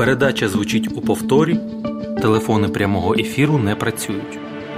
Передача звучить у повторі. Телефони прямого ефіру не працюють.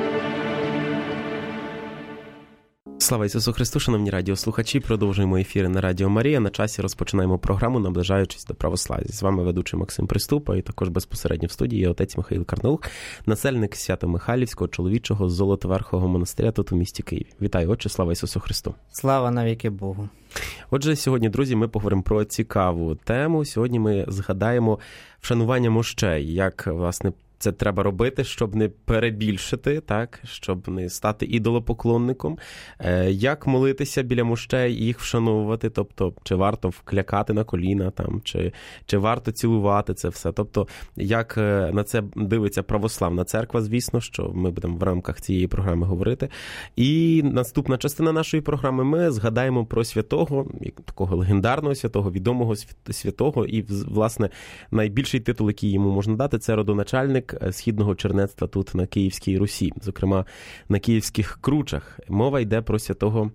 Слава Ісусу Христу, шановні радіослухачі, продовжуємо ефіри на Радіо Марія. На часі розпочинаємо програму, наближаючись до православ'я. З вами ведучий Максим Приступа і також безпосередньо в студії є отець Михаїл Карнаух, насельник Свято-Михайлівського чоловічого Золотоверхового монастиря тут у місті Києві. Вітаю, отче, слава Ісусу Христу. Слава навіки Богу. Отже, сьогодні, друзі, ми поговоримо про цікаву тему. Сьогодні ми згадаємо вшанування мощей, як, власне, це треба робити, щоб не перебільшити, так, щоб не стати ідолопоклонником. Як молитися біля мощей і їх вшановувати, тобто, чи варто вклякати на коліна, там, чи варто цілувати це все. Тобто, як на це дивиться православна церква, звісно, що ми будемо в рамках цієї програми говорити. І наступна частина нашої програми ми згадаємо про святого, такого легендарного святого, відомого святого, і, власне, найбільший титул, який йому можна дати, це родоначальник східного чернецтва тут на Київській Русі, зокрема на Київських Кручах. Мова йде про святого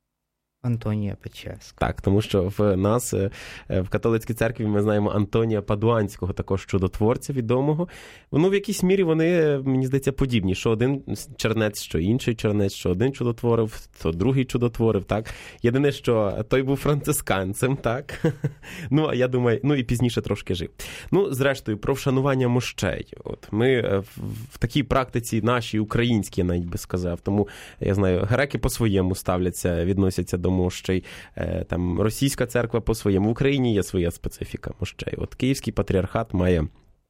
Антонія Печерського. Так, тому що в нас, в католицькій церкві, ми знаємо Антонія Падуанського, також чудотворця відомого. В якійсь мірі вони, мені здається, подібні. Що один чернець, що інший чернець, що один чудотворив, то другий чудотворив, так. Єдине, що той був францисканцем, так. А я думаю, і пізніше трошки жив. Зрештою, про вшанування мощей. От ми в такій практиці нашій, українській, навіть би сказав. Тому, я знаю, греки по-своєму ставляться, відносяться до мощей, там російська церква по-своєму. В Україні є своя специфіка мощей. От Київський патріархат має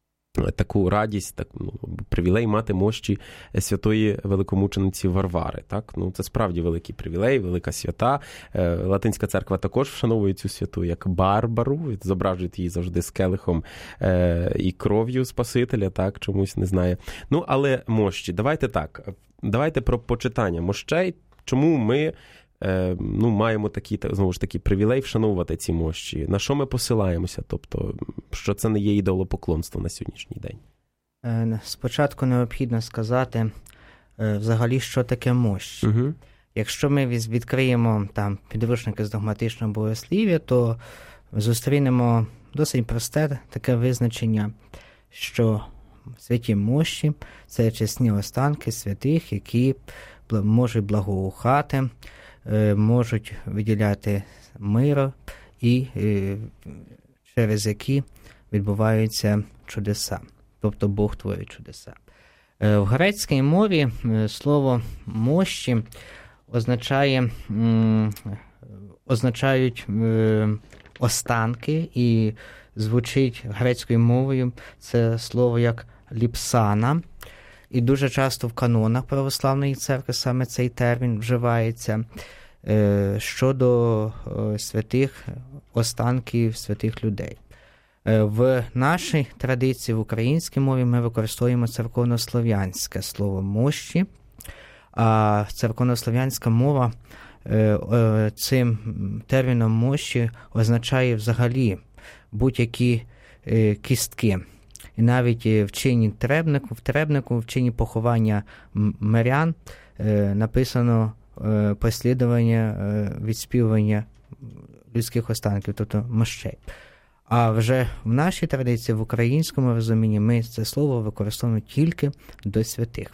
таку радість, привілей мати мощі святої великомучениці Варвари. Так? Це справді великий привілей, велика свята. Латинська церква також вшановує цю святу як Барбару, зображують її завжди з келихом і кров'ю Спасителя, так, чомусь не знає. Але мощі. Давайте про почитання мощей. Чому ми маємо такий, знову ж таки, привілей вшановувати ці мощі. На що ми посилаємося? Тобто, що це не є ідолопоклонство на сьогоднішній день? Спочатку необхідно сказати взагалі, що таке мощі. Угу. Якщо ми відкриємо там підручники з догматичного богослів'я, то зустрінемо досить просте таке визначення, що святі мощі – це чесні останки святих, які можуть благоухати, можуть виділяти миро і через які відбуваються чудеса. Тобто Бог творить чудеса. В грецькій мові слово «мощі» означають останки, і звучить грецькою мовою це слово як «ліпсана». І дуже часто в канонах православної церкви саме цей термін вживається щодо святих останків святих людей. В нашій традиції, в українській мові, ми використовуємо церковнослов'янське слово «мощі», а церковнослов'янська мова цим терміном «мощі» означає взагалі будь-які кістки. І навіть в чині требнику, в чині поховання мирян написано послідування відспівування людських останків, тобто мощей. А вже в нашій традиції, в українському розумінні, ми це слово використовуємо тільки до святих.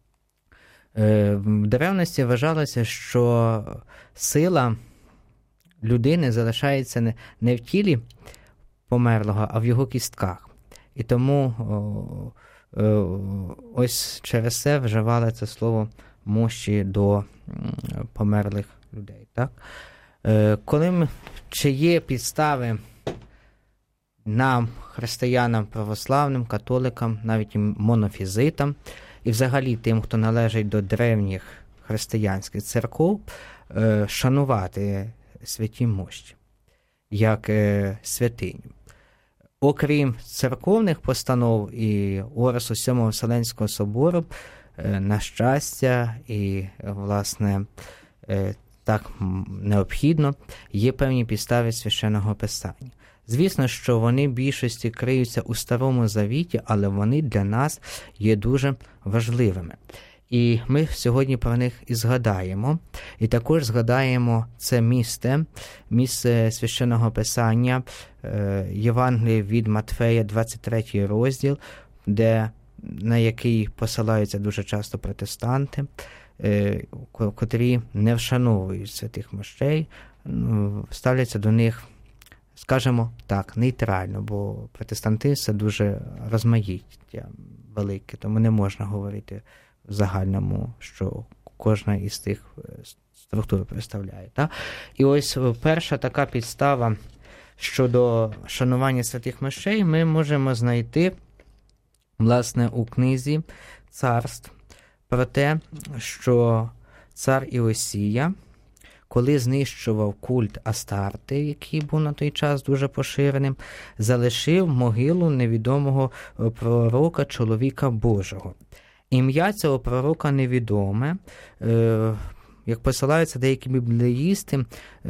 В древності вважалося, що сила людини залишається не в тілі померлого, а в його кістках. І тому ось через це вживали це слово «мощі» до померлих людей. Так? Чи є підстави нам, християнам, православним, католикам, навіть монофізитам, і взагалі тим, хто належить до древніх християнських церков, шанувати святі мощі як святиню? Окрім церковних постанов і Орису Сьомого Вселенського собору, на щастя, і, власне, так необхідно, є певні підстави Священного Писання. Звісно, що вони в більшості криються у Старому Завіті, але вони для нас є дуже важливими. І ми сьогодні про них і згадаємо. І також згадаємо це місце Священного Писання, Євангелія від Матфея, 23 розділ, на який посилаються дуже часто протестанти, котрі не вшановують святих мощей, ставляться до них, скажімо так, нейтрально, бо протестантизм – це дуже розмаїття велике, тому не можна говорити в загальному, що кожна із тих структур представляє. Так? І ось перша така підстава щодо шанування святих мощей ми можемо знайти, власне, у книзі «Царств» про те, що цар Іосія, коли знищував культ Астарти, який був на той час дуже поширеним, залишив могилу невідомого пророка, чоловіка Божого. Ім'я цього пророка невідоме. Як посилаються деякі біблеїсти,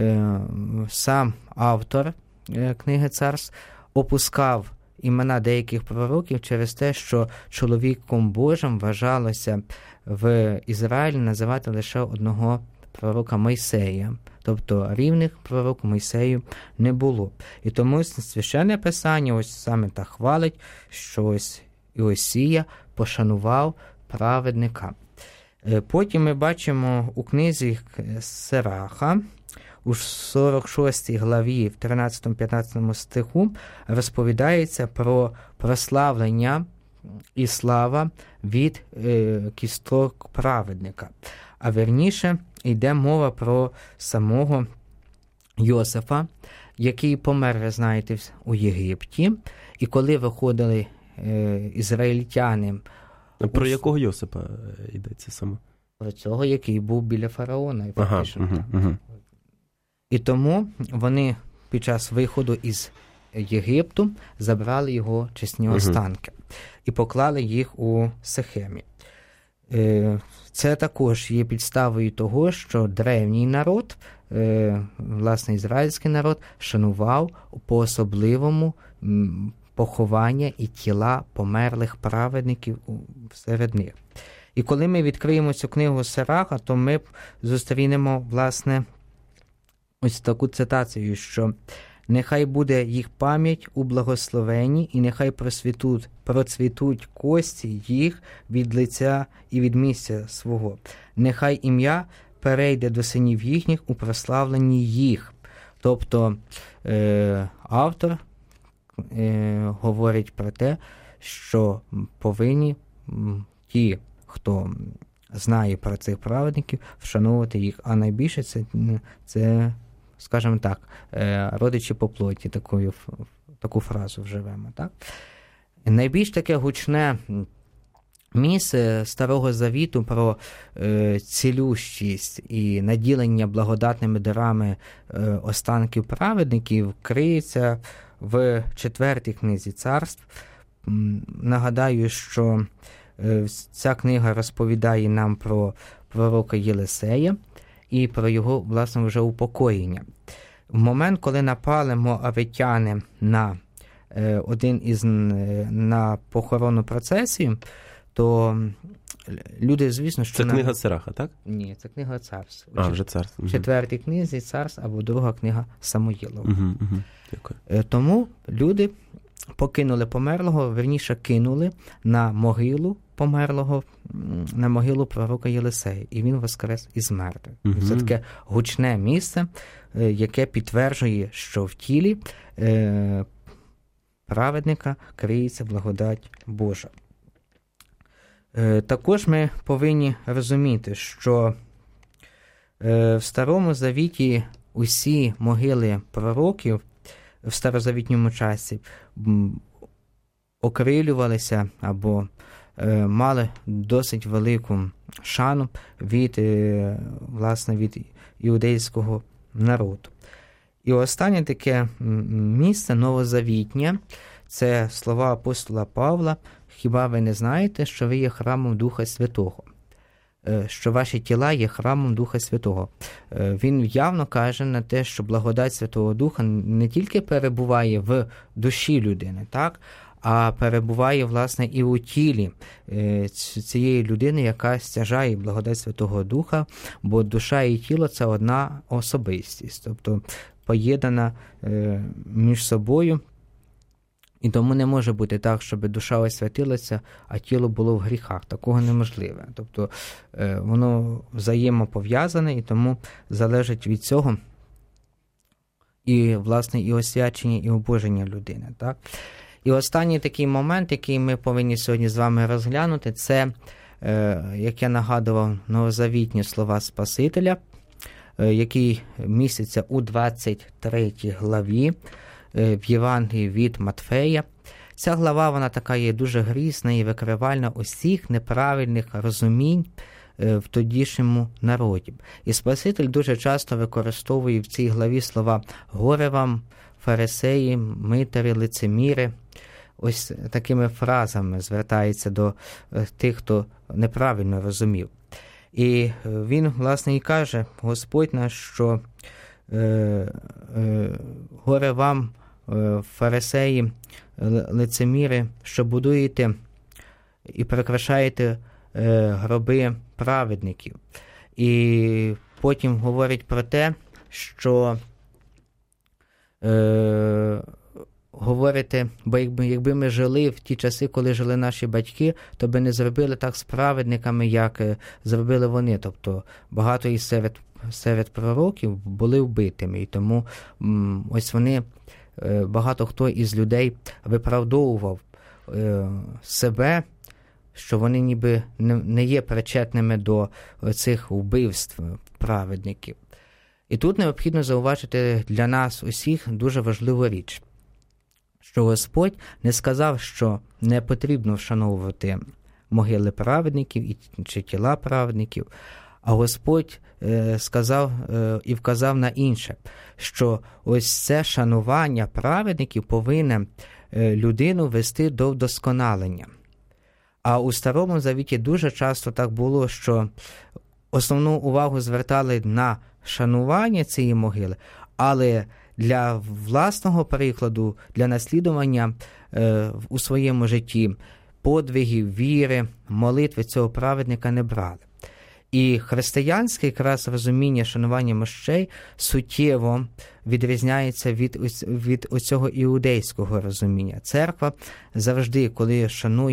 сам автор книги «Царств» опускав імена деяких пророків через те, що чоловіком Божим вважалося в Ізраїлі називати лише одного пророка Мойсея. Тобто рівних пророку Мойсею не було. І тому Священне Писання ось саме так хвалить, що ось Іосія пошанував праведника. Потім ми бачимо у книзі Сираха, у 46 главі, в 13-15 стиху, розповідається про прославлення і слава від кісток праведника. А вірніше, йде мова про самого Йосифа, який помер, ви знаєте, у Єгипті. І коли виходили ізраїльтяни... Про якого Йосипа йдеться саме? Про цього, який був біля фараона. І фактично, І тому вони під час виходу із Єгипту забрали його чесні останки і поклали їх у Сихемі. Це також є підставою того, що древній народ, власне, ізраїльський народ, шанував по-особливому поховання і тіла померлих праведників серед них. І коли ми відкриємо цю книгу Сираха, то ми зустрінемо, власне, ось таку цитацію, що «Нехай буде їх пам'ять у благословенні, і нехай процвітуть кості їх від лиця і від місця свого. Нехай ім'я перейде до синів їхніх у прославленні їх». Тобто автор говорить про те, що повинні ті, хто знає про цих праведників, вшановувати їх. А найбільше це скажімо так, родичі по плоті, таку фразу вживемо. Так? Найбільш таке гучне місце Старого Завіту про цілющість і наділення благодатними дарами останків праведників криється в 4 книзі Царств. Нагадаю, що ця книга розповідає нам про пророка Єлисея і про його, власне, вже упокоєння. В момент, коли напали моавитяни на на похоронну процесію, то люди, звісно, що... Це книга Сираха, так? Ні, це книга Царств. Вже Царств. В 4 книзі Царств або 2 книга Самуїлова. Дякую. Тому люди покинули померлого, верніше кинули на могилу померлого, на могилу пророка Єлисея. І він воскрес із мертвих. Це таке гучне місце, яке підтверджує, що в тілі праведника криється благодать Божа. Також ми повинні розуміти, що в Старому Завіті усі могили пророків в старозавітньому часі окрилювалися або мали досить велику шану від іудейського народу. І останнє таке місце новозавітнє – це слова апостола Павла: «Хіба ви не знаєте, що ви є храмом Духа Святого?» Що ваші тіла є храмом Духа Святого. Він явно каже на те, що благодать Святого Духа не тільки перебуває в душі людини, так, а перебуває, власне, і у тілі цієї людини, яка стяжає благодать Святого Духа, бо душа і тіло – це одна особистість, тобто поєднана між собою. І тому не може бути так, щоб душа освятилася, а тіло було в гріхах. Такого неможливо. Тобто воно взаємопов'язане, і тому залежить від цього і, власне, і освячення, і обоження людини. Так? І останній такий момент, який ми повинні сьогодні з вами розглянути, це, як я нагадував, новозавітні слова Спасителя, який містяться у 23 главі в Євангелії від Матфея. Ця глава, вона така є дуже грізна і викривальна усіх неправильних розумінь в тодішньому народі. І Спаситель дуже часто використовує в цій главі слова «горе вам, фарисеї, митарі, лицеміри». Ось такими фразами звертається до тих, хто неправильно розумів. І він, власне, і каже, Господь наш, що «горе вам, фарисеї, лицеміри, що будуєте і прикрашаєте гроби праведників». І потім говорить про те, що говорите, бо якби ми жили в ті часи, коли жили наші батьки, то би не зробили так з праведниками, як зробили вони. Тобто багато із серед пророків були вбитими. І тому ось вони, багато хто із людей виправдовував себе, що вони ніби не є причетними до цих вбивств праведників. І тут необхідно зауважити для нас усіх дуже важливу річ, що Господь не сказав, що не потрібно вшановувати могили праведників чи тіла праведників, а Господь сказав і вказав на інше, що ось це шанування праведників повинне людину вести до вдосконалення. А у Старому Завіті дуже часто так було, що основну увагу звертали на шанування цієї могили, але для власного прикладу, для наслідування у своєму житті подвигів, віри, молитви цього праведника не брали. І християнське якраз розуміння шанування мощей суттєво відрізняється від оцього іудейського розуміння. Церква завжди, коли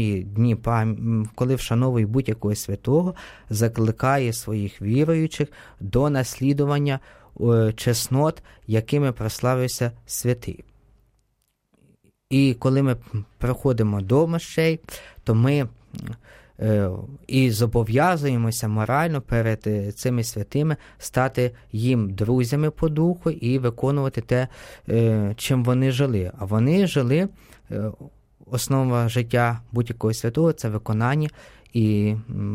вшановує будь-якого святого, закликає своїх віруючих до наслідування чеснот, якими прославився святий. І коли ми приходимо до мощей, то ми і зобов'язуємося морально перед цими святими стати їм друзями по духу і виконувати те, чим вони жили. А вони жили, основа життя будь-якого святого – це виконання і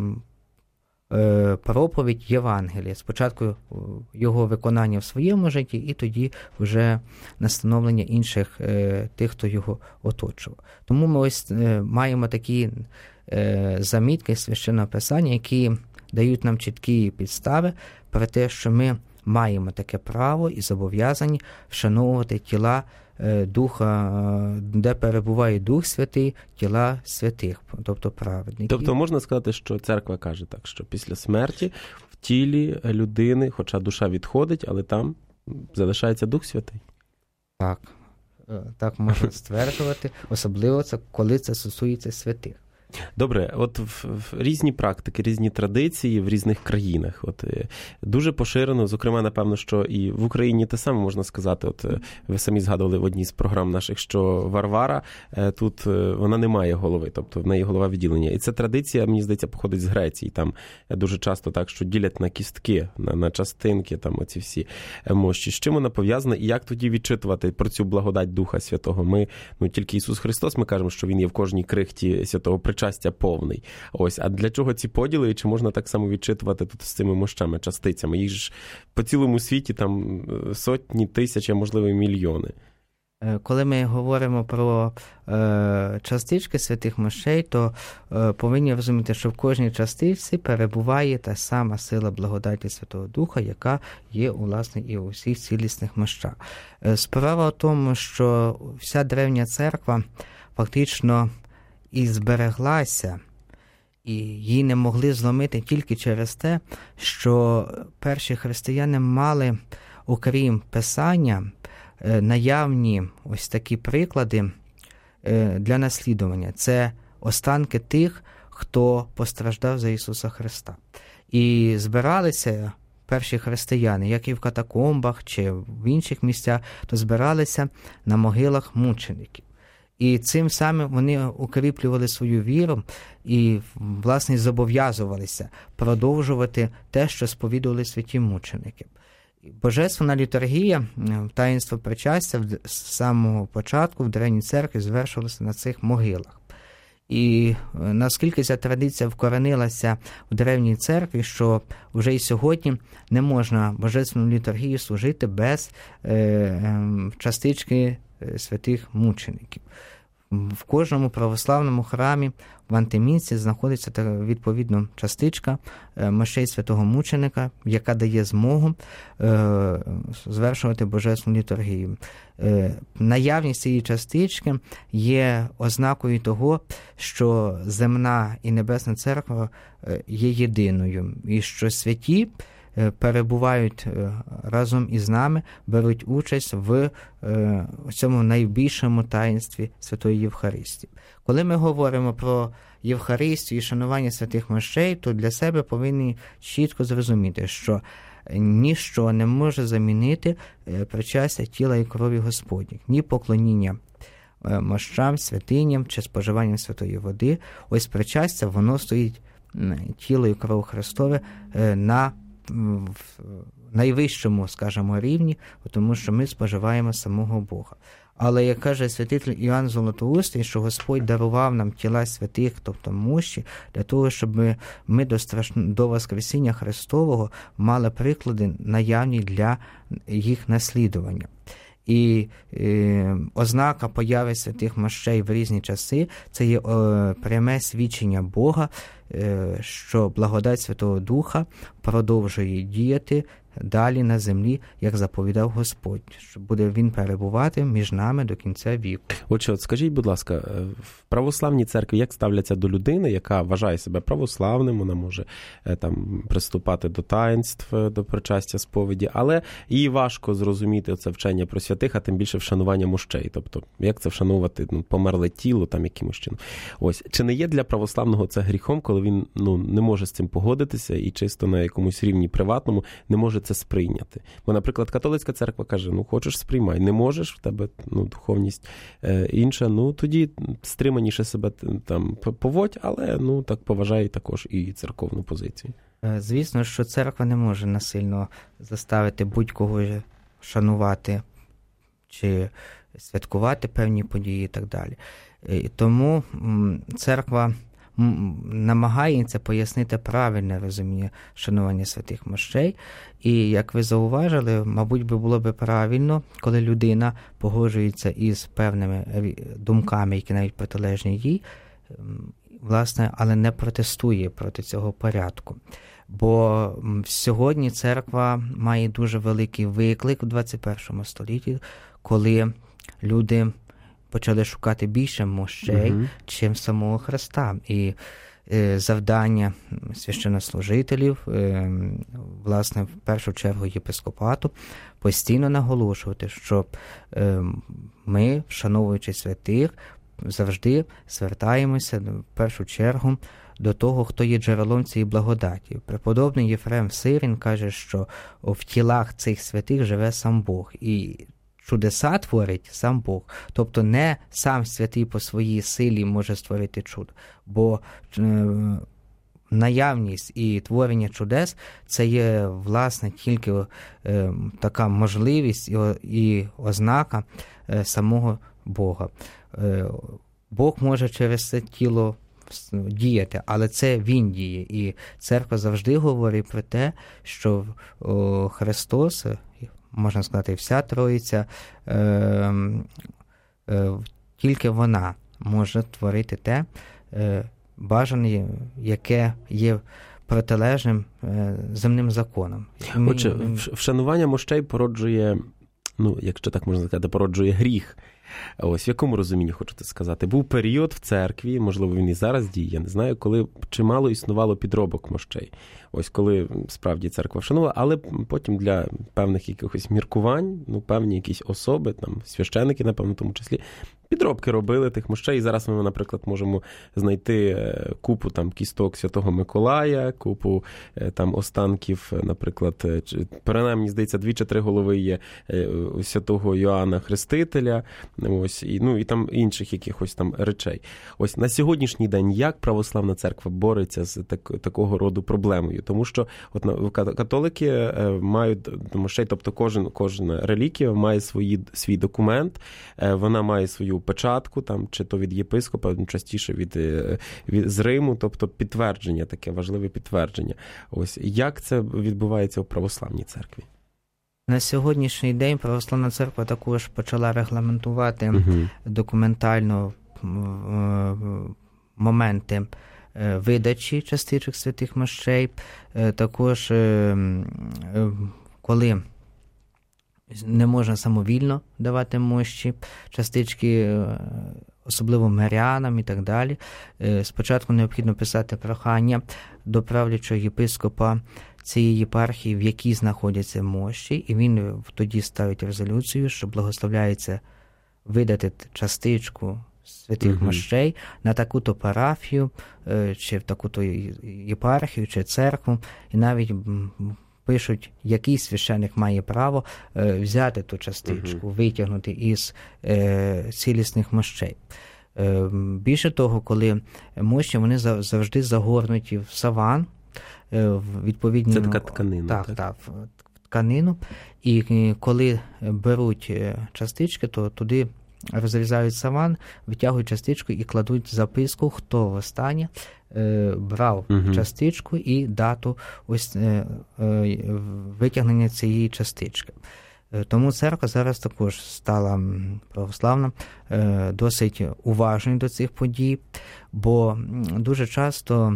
проповідь Євангелія. Спочатку його виконання в своєму житті, і тоді вже настановлення інших тих, хто його оточував. Тому ми ось маємо такі замітки Священного Писання, які дають нам чіткі підстави про те, що ми маємо таке право і зобов'язані вшановувати тіла Духа, де перебуває Дух Святий, тіла святих, тобто праведників. Тобто можна сказати, що церква каже так, що після смерті в тілі людини, хоча душа відходить, але там залишається Дух Святий? Так можна стверджувати, особливо це, коли це стосується святих. Добре, от в різні практики, різні традиції в різних країнах. От дуже поширено, зокрема, напевно, що і в Україні те саме можна сказати. От ви самі згадували в одній з програм наших, що Варвара, тут вона не має голови, тобто в неї голова відділення. І ця традиція, мені здається, походить з Греції. Там дуже часто так, що ділять на кістки, на частинки, там оці всі мощі. З чим вона пов'язана і як тоді відчитувати про цю благодать Духа Святого? Ми, тільки Ісус Христос, ми кажемо, що Він є в кожній крихті святого причастя повний. Ось, а для чого ці поділи, і чи можна так само відчитувати тут з цими мощами, частицями? Їх ж по цілому світі там сотні, тисячі, а можливо і мільйони. Коли ми говоримо про частички святих мощей, то повинні розуміти, що в кожній частиці перебуває та сама сила благодаті Святого Духа, яка є, власне, і у всіх цілісних мощах. Справа в тому, що вся древня церква, фактично і збереглася, і її не могли зломити тільки через те, що перші християни мали, окрім Писання, наявні ось такі приклади для наслідування. Це останки тих, хто постраждав за Ісуса Христа. І збиралися перші християни, як і в катакомбах чи в інших місцях, то збиралися на могилах мучеників. І цим самим вони укріплювали свою віру і, власне, зобов'язувалися продовжувати те, що сповідували святі мученики. Божественна літургія, таїнство причастя з самого початку в Древній церкві звершувалося на цих могилах. І наскільки ця традиція вкоренилася в Древній церкві, що вже і сьогодні не можна божественну літургію служити без частички святих мучеників. В кожному православному храмі в Антимінці знаходиться відповідно частичка мощей святого мученика, яка дає змогу звершувати божественну літургію. Наявність цієї частички є ознакою того, що земна і небесна церква є єдиною, і що святі перебувають разом із нами, беруть участь в цьому найбільшому таїнстві Святої Євхаристії. Коли ми говоримо про Євхаристію і шанування святих мощей, то для себе повинні чітко зрозуміти, що ніщо не може замінити причастя тіла і крові Господніх, ні поклоніння мощам, святиням чи споживанням святої води. Ось причастя, воно стоїть тіло і кров Христове на найвищому, скажімо, рівні, тому що ми споживаємо самого Бога. Але, як каже святитель Іоанн Золотоустий, що Господь дарував нам тіла святих, тобто мощі, для того, щоб ми до Воскресіння Христового мали приклади наявні для їх наслідування. І ознака появи святих мощей в різні часи – це є пряме свідчення Бога, що благодать Святого Духа продовжує діяти далі на землі, як заповідав Господь, що буде Він перебувати між нами до кінця віку. Отже, скажіть, будь ласка, в православній церкві як ставляться до людини, яка вважає себе православним, вона може там приступати до таїнств, до причастя, сповіді, але їй важко зрозуміти це вчення про святих, а тим більше вшанування мощей. Тобто, як це вшанувати померле тіло там якимось чином. Ось, чи не є для православного це гріхом, коли він не може з цим погодитися і чисто на якомусь рівні приватному не може це сприйняти? Бо, наприклад, католицька церква каже, хочеш – сприймай, не можеш, в тебе духовність інша, тоді стриманіше себе там поводь, але так поважай також і церковну позицію. Звісно, що церква не може насильно заставити будь-кого шанувати чи святкувати певні події і так далі. Тому церква намагається пояснити правильне розуміння шанування святих мощей. І, як ви зауважили, мабуть, було б правильно, коли людина погоджується із певними думками, які навіть протилежні їй, власне, але не протестує проти цього порядку. Бо сьогодні церква має дуже великий виклик у 21 столітті, коли люди почали шукати більше мощей, чим самого Христа. І завдання священнослужителів, власне, в першу чергу єпископату, постійно наголошувати, що ми, вшановуючи святих, завжди звертаємося в першу чергу до того, хто є джерелом цієї благодаті. Преподобний Єфрем Сирин каже, що в тілах цих святих живе сам Бог. І чудеса творить сам Бог. Тобто не сам святий по своїй силі може створити чудо, бо наявність і творення чудес – це є, власне, тільки така можливість і ознака самого Бога. Бог може через це тіло діяти, але це Він діє. І церква завжди говорить про те, що Христос, можна сказати, вся Троїця, тільки вона може творити те бажане, яке є протилежним земним законам. Отже, вшанування мощей породжує, якщо так можна сказати, породжує гріх. Ось, в якому розумінні хочете сказати? Був період в церкві, можливо, він і зараз діє, я не знаю, коли чимало існувало підробок мощей. Ось, коли справді церква вшанувала, але потім для певних якихось міркувань, певні якісь особи, там, священики, напевно, в тому числі, підробки робили тих мощей. І зараз ми, наприклад, можемо знайти купу там кісток Святого Миколая, купу там останків, наприклад, принаймні, здається, 2 чи 3 голови є Святого Йоанна Хрестителя, ось, і там інших якихось там речей. Ось, на сьогоднішній день як православна церква бореться з такого роду проблемою? Тому що от католики мають мощей, тобто кожна релігія має свій документ, вона має свою печатку, там, чи то від єпископа, частіше з Риму, тобто підтвердження, таке важливе підтвердження. Ось, як це відбувається у православній церкві? На сьогоднішній день православна церква також почала регламентувати документально моменти видачі частичок святих мощей. Також, коли не можна самовільно давати мощі, частички, особливо мирянам і так далі. Спочатку необхідно писати прохання до правлячого єпископа цієї єпархії, в якій знаходяться мощі, і він тоді ставить резолюцію, що благословляється видати частичку святих мощей на таку-то парафію, чи в таку-то єпархію, чи церкву, і навіть пишуть, який священик має право взяти ту частичку, витягнути із цілісних мощей. Більше того, коли мощі, вони завжди загорнуті в саван, в відповідні... Це така тканина. Так, в тканину. І коли беруть частички, то туди розрізають саван, витягують частичку і кладуть записку, хто востаннє брав частичку і дату ось витягнення цієї частички. Тому церква зараз також стала православна досить уважною до цих подій, бо дуже часто,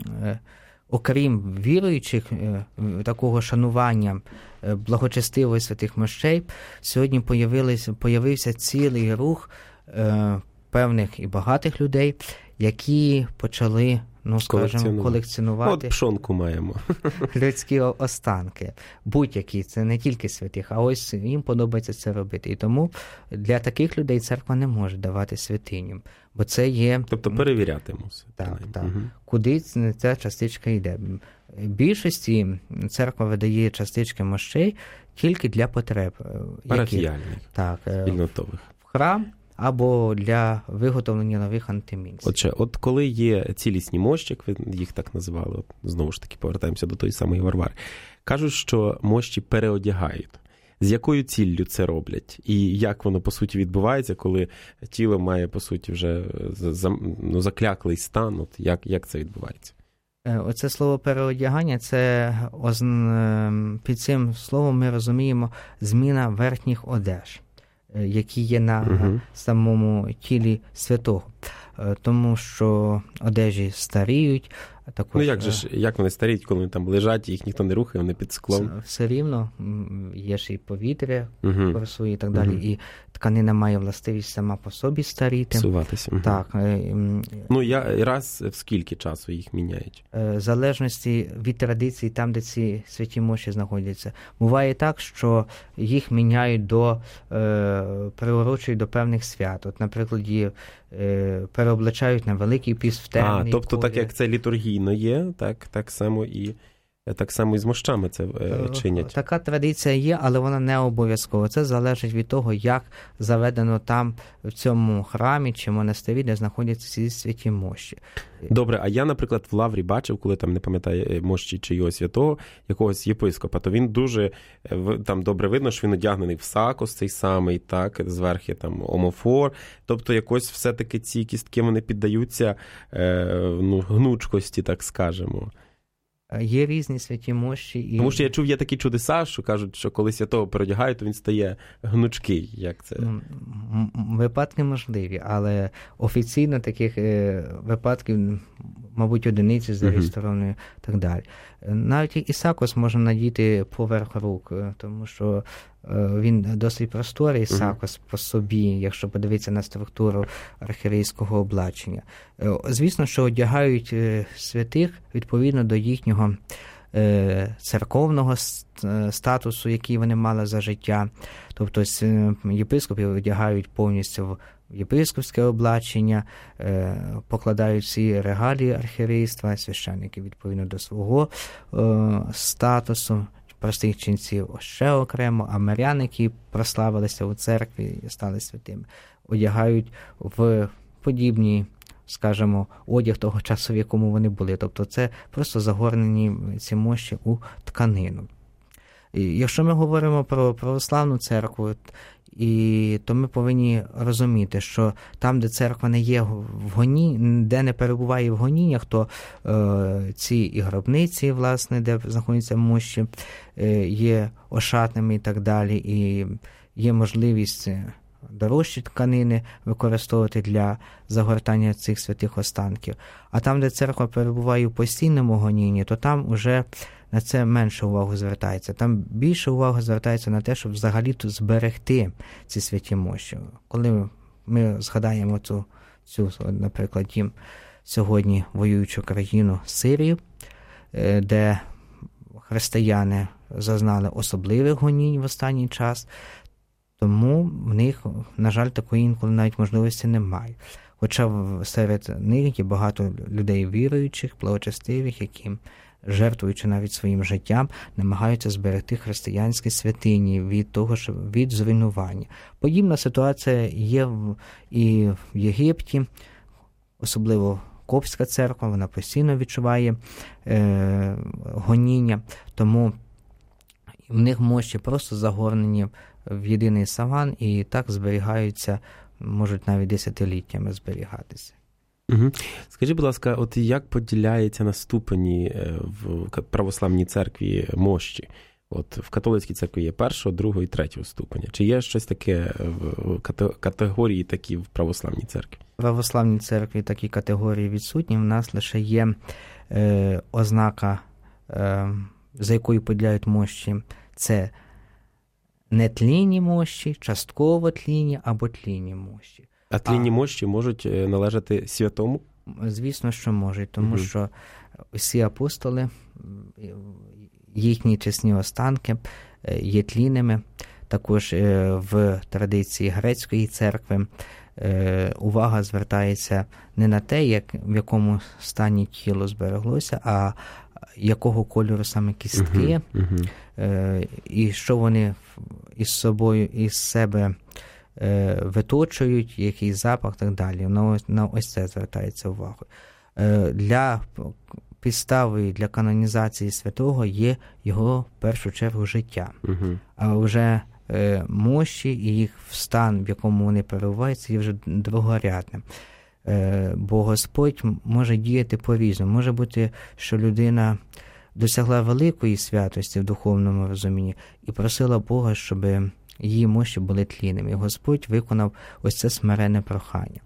окрім віруючих, такого шанування благочестивої святих мощей, сьогодні появився цілий рух певних і багатих людей, які почали, колекціонувати. От пшонку маємо. Людські останки. Будь-які, це не тільки святих, а ось їм подобається це робити. І тому для таких людей церква не може давати святиню. Бо це є... Тобто перевіряти мусить. Так. Куди ця частичка йде? В більшості церква видає частички мощей тільки для потреб. Парафіяльних, спільнотових. В храм або для виготовлення нових антимінців. От коли є цілісні мощі, як ви їх так називали, знову ж таки повертаємося до тої самої Варвари, кажуть, що мощі переодягають. З якою ціллю це роблять? І як воно, по суті, відбувається, коли тіло має, по суті, вже закляклий стан? От як це відбувається? Оце слово переодягання, це під цим словом ми розуміємо зміна верхніх одеж, які є на самому тілі святого. Тому що одежі старіють. Також, як вони старіють, коли вони там лежать, їх ніхто не рухає, вони під склом? Все рівно, є ж і повітря, курсує і так далі, і тканина має властивість сама по собі старіти. Псуватися. Так. Раз в скільки часу їх міняють? В залежності від традиції, там, де ці святі мощі знаходяться. Буває так, що їх міняють приурочують до певних свят. От, наприклад, переоблачають на Великий піст в темний. Тобто, так як це літургійно є, так само і з мощами це чинять. Така традиція є, але вона не обов'язкова. Це залежить від того, як заведено там, в цьому храмі чи монастирі, де знаходяться ці святі мощі. Добре, а я, наприклад, в Лаврі бачив, коли там, не пам'ятаю, мощі чийогось святого, якогось єпископа, то він дуже, там добре видно, що він одягнений в сакос цей самий, так, зверху там омофор, тобто якось все-таки ці кістки, вони піддаються гнучкості, так скажемо. Є різні святі мощі. Тому що я чув, є такі чудеса, що кажуть, що коли святого переодягають, то він стає гнучкий. Як це? Випадки можливі, але офіційно таких випадків мабуть, одиниці зареєстрованої і так далі. Навіть ісакос можна надіти поверх рук, тому що він досить просторий, ісакос по собі, якщо подивитися на структуру архієрейського облачення. Звісно, що одягають святих відповідно до їхнього церковного статусу, який вони мали за життя. Тобто єпископів одягають повністю в єпископське облачення, покладають всі регалії архієрейства, священники відповідно до свого статусу, простих ченців ще окремо, а мирян, які прославилися у церкві і стали святими, одягають в подібні, скажімо, одяг того часу, в якому вони були. Тобто це просто загорнені ці мощі у тканину. І якщо ми говоримо про православну церкву, то ми повинні розуміти, що там, де церква не є в гонінні, де не перебуває в гоніннях, то ці і гробниці, власне, де знаходяться мощі, є ошатними і так далі, і є можливість дорожчі тканини використовувати для загортання цих святих останків. А там, де церква перебуває в постійному гонінні, то там уже на це менше увагу звертається. Там більше уваги звертається на те, щоб взагалі тут зберегти ці святі мощі. Коли ми згадаємо цю наприклад, сьогодні воюючу країну Сирію, де християни зазнали особливих гонінь в останній час, тому в них, на жаль, такої інколи навіть можливості немає. Хоча серед них є багато людей віруючих, благочестивих, які, жертвуючи навіть своїм життям, намагаються зберегти християнські святині від зруйнування. Подібна ситуація є і в Єгипті, особливо Коптська церква, вона постійно відчуває гоніння, тому в них мощі просто загорнені в єдиний саван і так зберігаються, можуть навіть десятиліттями зберігатися. Угу. Скажіть, будь ласка, от як поділяється на ступені в православній церкві мощі? От в католицькій церкві є першого, другого і третього ступеня. Чи є щось таке в категорії такі в православній церкві? В православній церкві такі категорії відсутні. В нас лише є ознака, за якою поділяють мощі. Це нетлінні мощі, частково тлінні або тлінні мощі. А тлінні мощі можуть належати святому? Звісно, що можуть, тому що всі апостоли, їхні чесні останки є тлінними. Також в традиції грецької церкви увага звертається не на те, в якому стані тіло збереглося, а якого кольору саме кістки, і що вони із собою, із себе виточують, який запах і так далі. На ось це звертається увага. Для підставою для канонізації святого є його, в першу чергу, життя. А вже мощі і їх стан, в якому вони перебуваються, є вже другорядним. Бо Господь може діяти по-різному. Може бути, що людина досягла великої святості в духовному розумінні і просила Бога, щоб її мощі були тлінними. І Господь виконав ось це смирене прохання.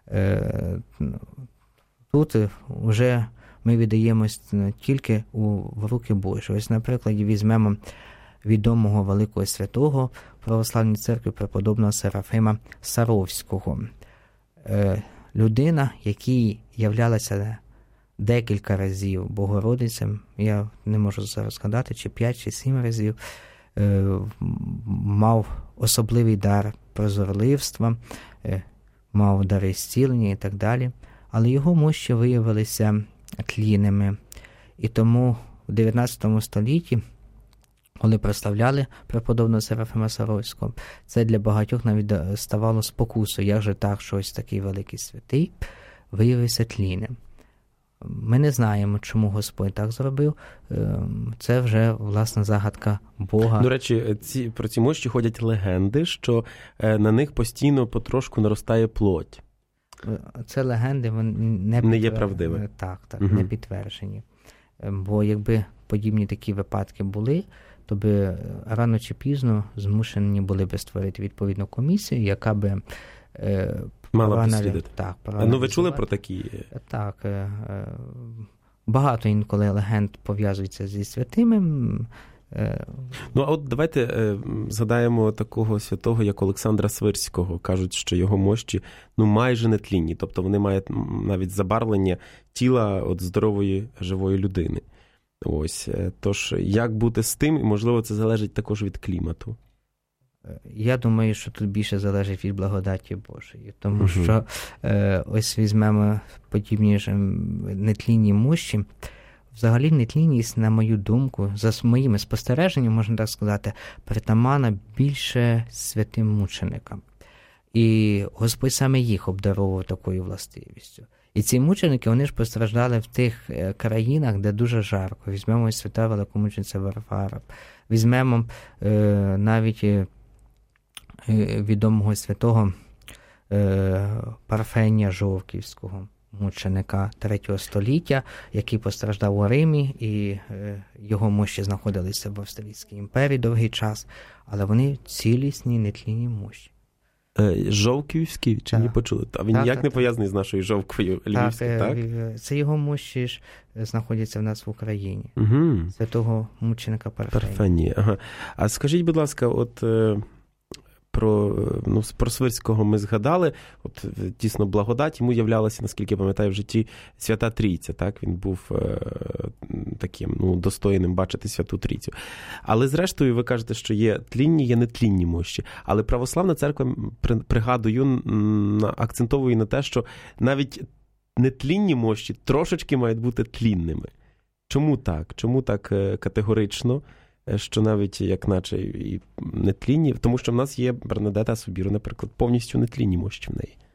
Тут вже ми віддаємось тільки в руки Божі. Ось, наприклад, візьмемо відомого великого святого в православній церкві преподобного Серафима Саровського. Людина, який являлася декілька разів Богородицем, я не можу зараз згадати, чи 5, чи 7 разів, мав особливий дар прозорливства, мав дари зцілення і так далі, але його мощі виявилися тлінними. І тому в 19 столітті, коли прославляли преподобного Серафима Саровського, це для багатьох навіть ставало спокусою. Як же так, що ось такий великий святий виявився тлінним? Ми не знаємо, чому Господь так зробив. Це вже, власне, загадка Бога. До речі, про ці мощі ходять легенди, що на них постійно потрошку наростає плоть. Це легенди, вони не є правдиві. Так, не підтверджені. Бо якби подібні такі випадки були, то би рано чи пізно змушені були би створити відповідну комісію, яка би Мала дослідити. Так, ну, ви чули про такі? Так. Багато інколи легенд пов'язується зі святими. Ну, а от давайте згадаємо такого святого, як Олександра Свирського. Кажуть, що його мощі майже нетлінні. Тобто вони мають навіть забарвлення тіла от здорової, живої людини. Ось. Тож, як бути з тим? І, можливо, це залежить також від клімату. Я думаю, що тут більше залежить від благодаті Божої. Тому що ось візьмемо подібні ж нетлінні мощі. Взагалі нетлінність, на мою думку, за моїми спостереженнями, можна так сказати, притаманна більше святим мученикам. І Господь саме їх обдаровував такою властивістю. І ці мученики, вони ж постраждали в тих країнах, де дуже жарко. Візьмемо свята великомучениця Варвара. Візьмемо навіть відомого святого Парфенія Жовківського, мученика 3 століття, який постраждав у Римі, і його мощі знаходилися в Австрійській імперії довгий час, але вони цілісні, нетлінні мощі. Жовківський, чи не почули? А він ніяк не пов'язаний з нашою Жовквою Львівською, так? Це його мощі ж знаходяться в нас в Україні. Угу. Святого мученика Парфенія. Ага. А скажіть, будь ласка, от про Свирського ми згадали, от дійсно благодать йому являлася, наскільки я пам'ятаю, в житті Свята Трійця, так? Він був таким, достойним бачити Святу Трійцю. Але зрештою ви кажете, що є тлінні, є нетлінні мощі. Але православна церква, пригадую, акцентовує на те, що навіть нетлінні мощі трошечки мають бути тлінними. Чому так? Чому так категорично? Що навіть, як наче, і нетлінні, тому що в нас є Бернадета Собіру, наприклад, повністю нетлінні мощі в неї.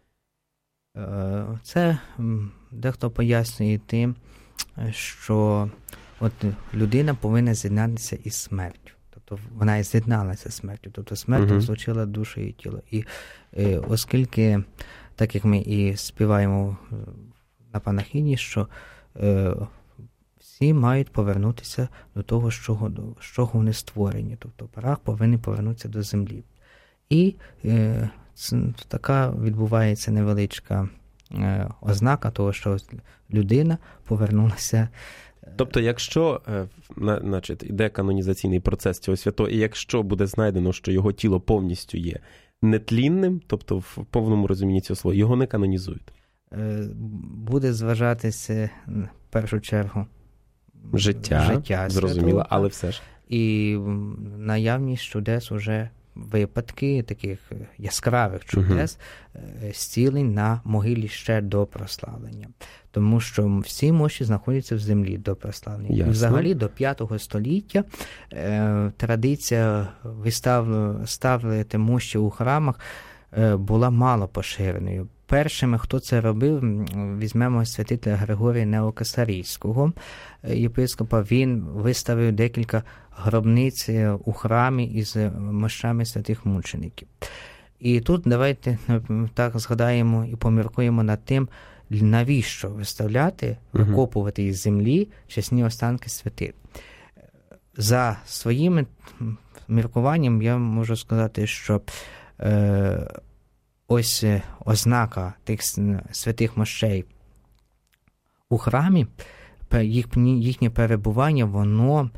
Це дехто пояснює тим, що от людина повинна з'єднатися із смертю. Тобто вона і з'єдналася з смертю. Тобто смерть розлучила душу і тіло. І оскільки, так як ми і співаємо на панахиді, що всі мають повернутися до того, з чого вони створені. Тобто прах повинен повернутися до землі. І така відбувається невеличка ознака того, що людина повернулася. Тобто, якщо йде канонізаційний процес цього святого, і якщо буде знайдено, що його тіло повністю є нетлінним, тобто в повному розумінні цього слова, його не канонізують? Буде зважатися в першу чергу життя зрозуміло, але все ж. І наявність чудес уже випадки таких яскравих чудес, зцілень на могилі ще до прославлення. Тому що всі мощі знаходяться в землі до прославлення. Ясно. І взагалі до 5 століття традиція ставити мощі у храмах була мало поширеною. Першими, хто це робив, візьмемо святителя Григорія Неокесарійського, єпископа. Він виставив декілька гробниць у храмі із мощами святих мучеників. І тут давайте так згадаємо і поміркуємо над тим, навіщо виставляти, викопувати із землі чесні останки святих. За своїм міркуванням я можу сказати, що ось ознака тих святих мощей у храмі, їхнє перебування, воно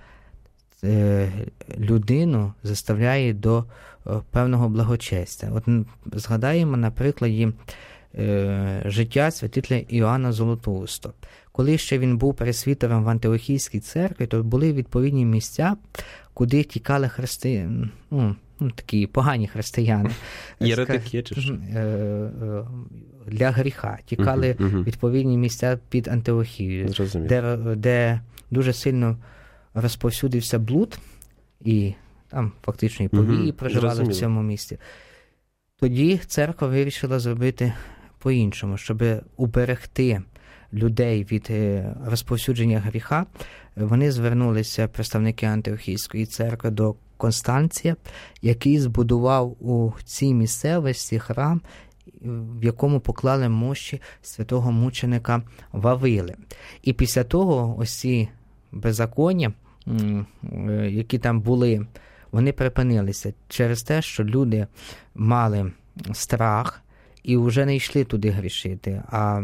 людину заставляє до певного благочестя. От згадаємо, наприклад, життя святителя Іоанна Золотоустого. Коли ще він був пресвітером в Антиохійській церкві, то були відповідні місця, куди тікали християни, такі погані християни. Єретики чи що? Для гріха. Тікали відповідні місця під Антиохією, де дуже сильно розповсюдився блуд, і там фактично і повії проживали в цьому місці. Тоді церква вирішила зробити по-іншому, щоб уберегти людей від розповсюдження гріха. Вони звернулися, представники Антиохійської церкви, до Констанція, який збудував у цій місцевості храм, в якому поклали мощі святого мученика Вавили. І після того ось ці беззаконня, які там були, вони припинилися через те, що люди мали страх і вже не йшли туди грішити, а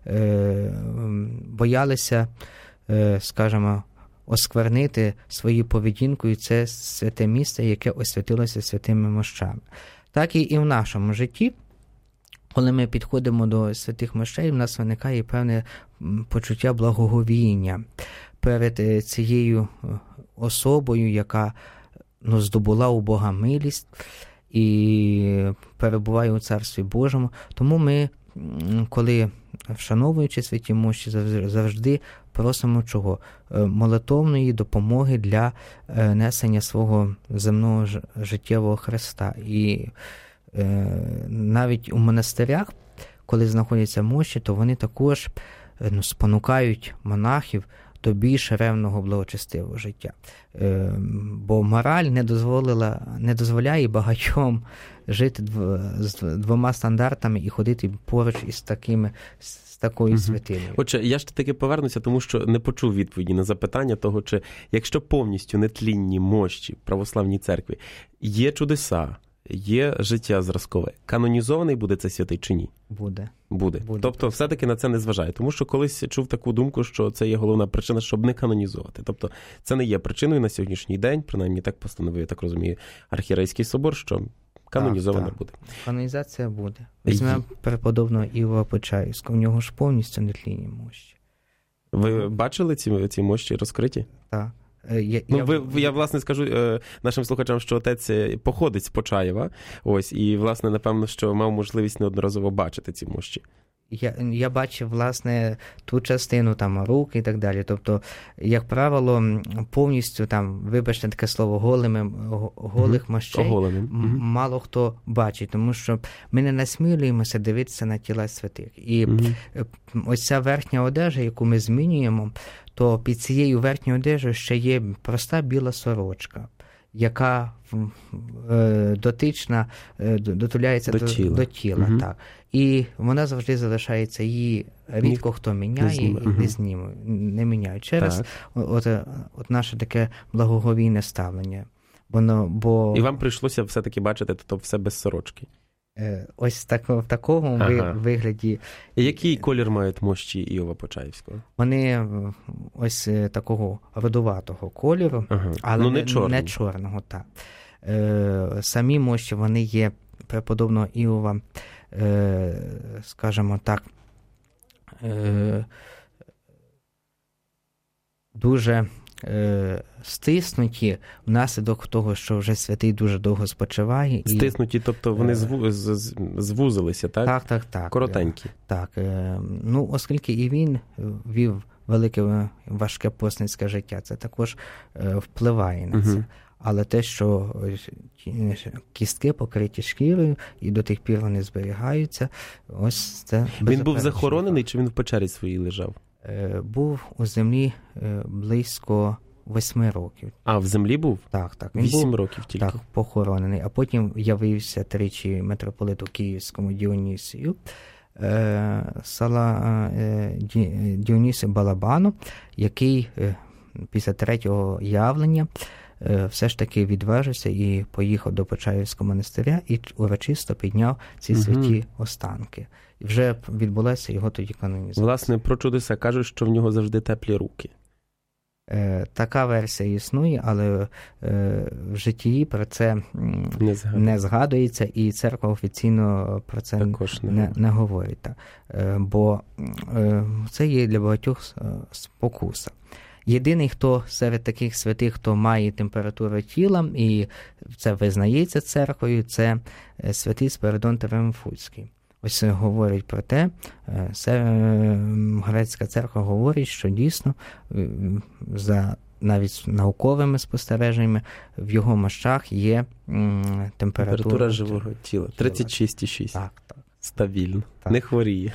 боялися, скажімо, осквернити своєю поведінкою це святе місце, яке освятилося святими мощами. Так і в нашому житті, коли ми підходимо до святих мощей, в нас виникає певне почуття благоговіння перед цією особою, яка здобула у Бога милість і перебуває у Царстві Божому. Тому ми, коли вшановуючи святі мощі, завжди просимо чого? Молитовної допомоги для несення свого земного життєвого хреста. І навіть у монастирях, коли знаходяться мощі, то вони також спонукають монахів до більш ревного благочестивого життя. Бо мораль не дозволяє багатьом жити з двома стандартами і ходити поруч із такою святиною. Отже, я ж таки повернуся, тому що не почув відповіді на запитання того, чи якщо повністю нетлінні мощі в православній церкві, є чудеса, є життя зразкове, канонізований буде цей святий чи ні? Буде. Тобто все-таки на це не зважає. Тому що колись чув таку думку, що це є головна причина, щоб не канонізувати. Тобто це не є причиною на сьогоднішній день, принаймні так постановив, я так розумію, Архієрейський собор, що канонізовано буде. Канонізація буде. Візьмемо преподобного Іова Почаївського. У нього ж повністю нетлінні мощі. Ви бачили ці мощі розкриті? Так. Я, власне, скажу нашим слухачам, що отець походить з Почаєва, ось, і, власне, напевно, що мав можливість неодноразово бачити ці мощі. Я бачив, власне, ту частину, там, рук і так далі. Тобто, як правило, повністю, там, вибачте таке слово, голих мощей мало хто бачить, тому що ми не насмілюємося дивитися на тіла святих. І ось ця верхня одежа, яку ми змінюємо, то під цією верхньою одежею ще є проста біла сорочка, яка дотуляється до тіла. Так. І вона завжди залишається, її рідко хто міняє не міняє. Через от наше таке благоговійне ставлення. І вам прийшлося все-таки бачити то все без сорочки? Ось в такому вигляді. І який колір мають мощі Іова Почаївського? Вони ось такого родуватого кольору, але не чорного. Так. Самі мощі, вони є преподобного Іова, скажімо так, дуже стиснуті внаслідок того, що вже святий дуже довго спочиває. Стиснуті, тобто вони звузилися, так? Так. Коротенькі. Так. Оскільки і він вів велике важке постницьке життя, це також впливає на це. Але те, що кістки покриті шкірою, і до тих пір вони зберігаються, ось це... Він був захоронений, чи він в печері своїй лежав? Був у землі близько 8 років. А, в землі був? Так. 8 років тільки? Так, похоронений. А потім явився тричі митрополиту Київському Діонісію, Діонісію Балабану, який після третього явлення все ж таки відважився і поїхав до Почаївського монастиря і урочисто підняв ці святі останки. І вже відбулася його тоді канонізація. Власне, про чудеса кажуть, що в нього завжди теплі руки. Така версія існує, але в житті про це не згадується, і церква офіційно про це не говорить. Бо це є для багатьох спокуса. Єдиний, хто серед таких святих, хто має температуру тіла, і це визнається церквою, це святий Спиридон Теремфуцький. Ось говорить про те, грецька церква говорить, що дійсно, за навіть науковими спостереженнями, в його мощах є температура живого тіла. 36,6. Так. Стабільно. Так. Не хворіє.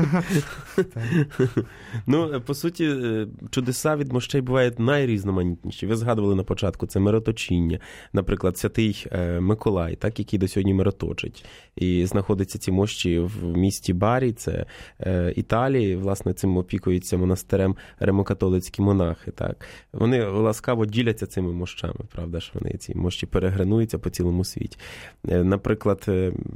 Ну, по суті, чудеса від мощей бувають найрізноманітніші. Ви згадували на початку, це мироточіння. Наприклад, святий Миколай, так, який до сьогодні мироточить. І знаходяться ці мощі в місті Барі, це Італії. Власне, цим опікуються монастирем римокатолицькі монахи. Так. Вони ласкаво діляться цими мощами, правда, що вони ці мощі перегренуються по цілому світі. Наприклад,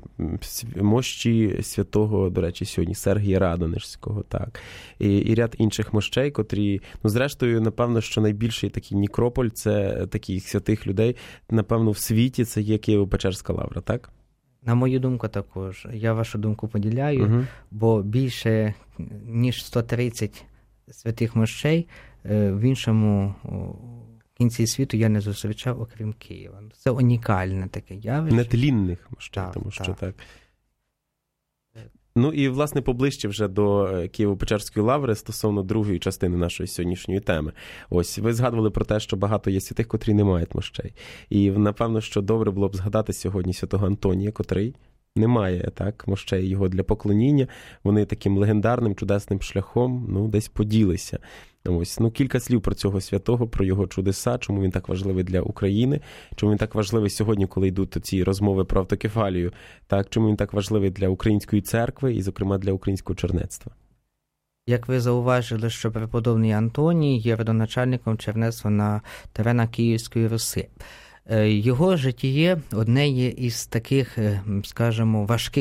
мощі святого, до речі, сьогодні Сергія Радонежського, так. І ряд інших мощей, котрі, ну, зрештою, напевно, що найбільший такий некрополь, це таких святих людей, напевно, в світі це є Києво-Печерська лавра, так? На мою думку також. Я вашу думку поділяю, бо більше, ніж 130 святих мощей в іншому кінці світу я не зустрічав, окрім Києва. Це унікальне таке явище. Нетлінних мощей, тому що так. Ну і, власне, поближче вже до Києво-Печерської лаври стосовно другої частини нашої сьогоднішньої теми. Ось, ви згадували про те, що багато є святих, котрі не мають мощей. І, напевно, що добре було б згадати сьогодні святого Антонія, котрий не має, так, мощей його для поклоніння. Вони таким легендарним, чудесним шляхом, ну, десь поділися. Ось, ну, кілька слів про цього святого, про його чудеса, чому він так важливий для України, чому він так важливий сьогодні, коли йдуть ці розмови про автокефалію, так, чому він так важливий для української церкви і, зокрема, для українського чернецтва. Як ви зауважили, що преподобний Антоній є родоначальником чернецтва на теренах Київської Руси. Його життя одне є із таких, скажімо,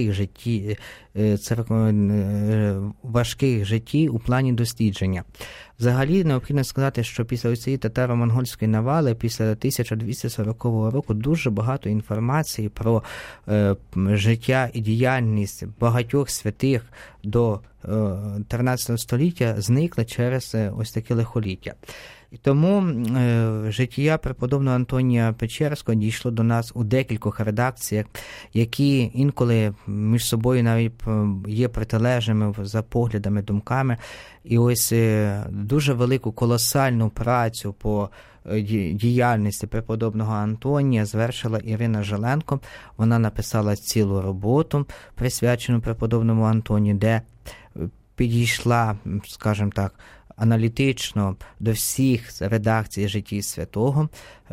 важких життів у плані дослідження. Взагалі, необхідно сказати, що після цієї татаро-монгольської навали, після 1240 року, дуже багато інформації про життя і діяльність багатьох святих до 13 століття зникли через ось таке лихоліття. І тому життя преподобного Антонія Печерського дійшло до нас у декількох редакціях, які інколи між собою навіть є протилежними за поглядами, думками. І ось дуже велику колосальну працю по діяльності преподобного Антонія звершила Ірина Желенко. Вона написала цілу роботу, присвячену преподобному Антонію, де підійшла, скажімо так, аналітично до всіх редакцій житті святого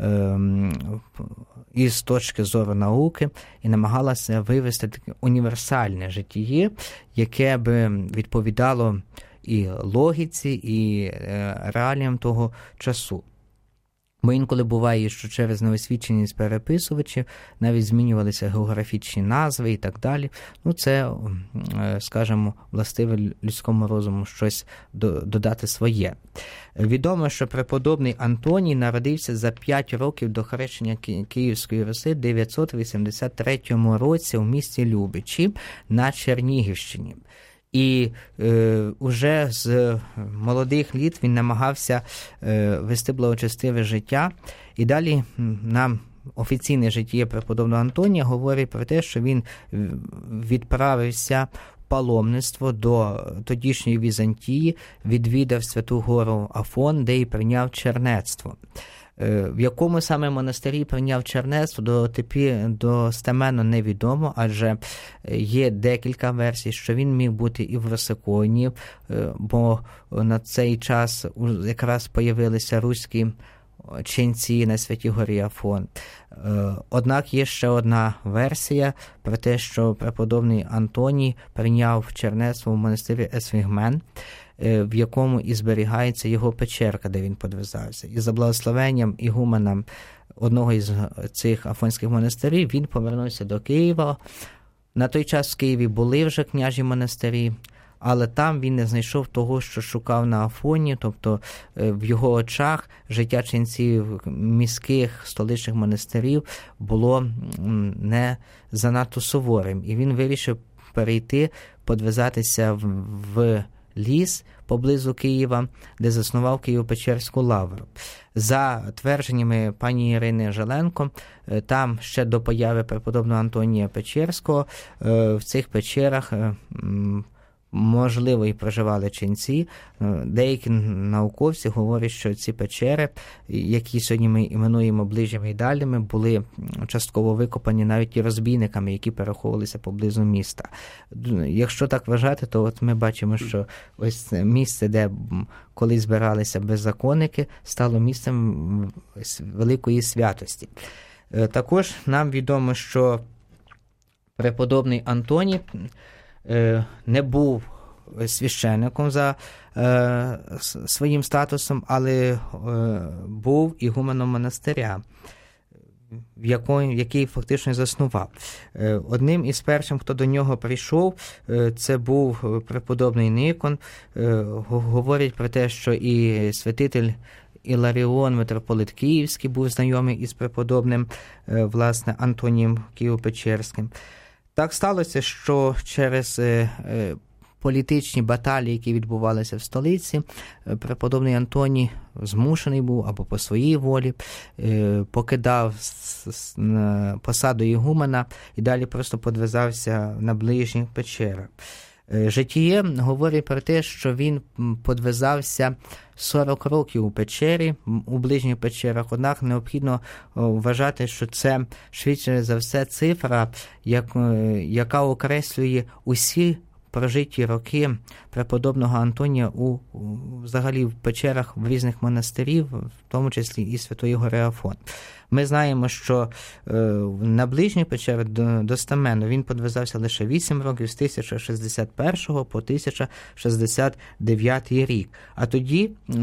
із точки зору науки і намагалася вивести таке універсальне життя, яке би відповідало і логіці, і реаліям того часу. Бо інколи буває, що через неосвіченість переписувачів навіть змінювалися географічні назви і так далі. Ну, це, скажімо, властиве людському розуму щось додати своє. Відомо, що преподобний Антоній народився за 5 років до хрещення Київської Руси в 983 році у місті Любичі на Чернігівщині. І уже з молодих літ він намагався вести благочестиве життя. І далі нам офіційне життя преподобного Антонія говорить про те, що він відправився в паломництво до тодішньої Візантії, відвідав Святу гору Афон, де і прийняв чернецтво. В якому саме монастирі прийняв чернецтво, достеменно невідомо, адже є декілька версій, що він міг бути і в Росиконі, бо на цей час якраз появилися руські ченці на Святій горі Афон. Однак є ще одна версія про те, що преподобний Антоній прийняв чернецтво в монастирі Есвігмен, в якому і зберігається його печерка, де він подвизався. І за благословенням ігумена одного із цих афонських монастирів він повернувся до Києва. На той час в Києві були вже княжі монастирі, але там він не знайшов того, що шукав на Афоні, тобто в його очах життя ченців міських столичних монастирів було не занадто суворим. І він вирішив перейти, подвизатися в ліс поблизу Києва, де заснував Києво-Печерську лавру. За твердженнями пані Ірини Желенко, там ще до появи преподобного Антонія Печерського в цих печерах можливо, і проживали ченці. Деякі науковці говорять, що ці печери, які сьогодні ми іменуємо ближніми і дальніми, були частково викопані навіть і розбійниками, які переховувалися поблизу міста. Якщо так вважати, то от ми бачимо, що ось це місце, де колись збиралися беззаконники, стало місцем великої святості. Також нам відомо, що преподобний Антоній не був священником за своїм статусом, але був ігуменом монастиря, який фактично заснував. Одним із перших, хто до нього прийшов, це був преподобний Никон. Говорять про те, що і святитель Іларіон, митрополит Київський, був знайомий із преподобним, власне, Антонієм Києво-Печерським. Так сталося, що через політичні баталії, які відбувалися в столиці, преподобний Антоній змушений був або по своїй волі покидав посаду ігумена і далі просто подвизався на ближніх печерах. Житіє говорить про те, що він подвизався 40 років у печері, у ближніх печерах, однак необхідно вважати, що це швидше за все цифра, яка окреслює усі прожиті роки преподобного Антонія взагалі в печерах в різних монастирів, в тому числі і Святої Гори Афон. Ми знаємо, що на ближній печері достеменно він подвизався лише 8 років, з 1061 по 1069 рік. А тоді, в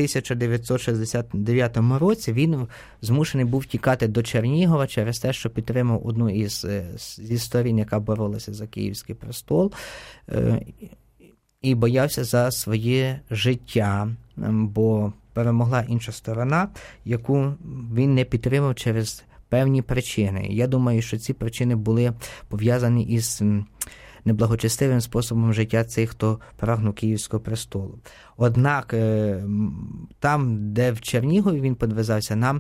1969 році, він змушений був тікати до Чернігова через те, що підтримав одну зі сторін, яка боролася за Київський престол, і боявся за своє життя, бо перемогла інша сторона, яку він не підтримав через певні причини. Я думаю, що ці причини були пов'язані із неблагочестивим способом життя цих, хто прагнув Київського престолу. Однак там, де в Чернігові він подвизався, нам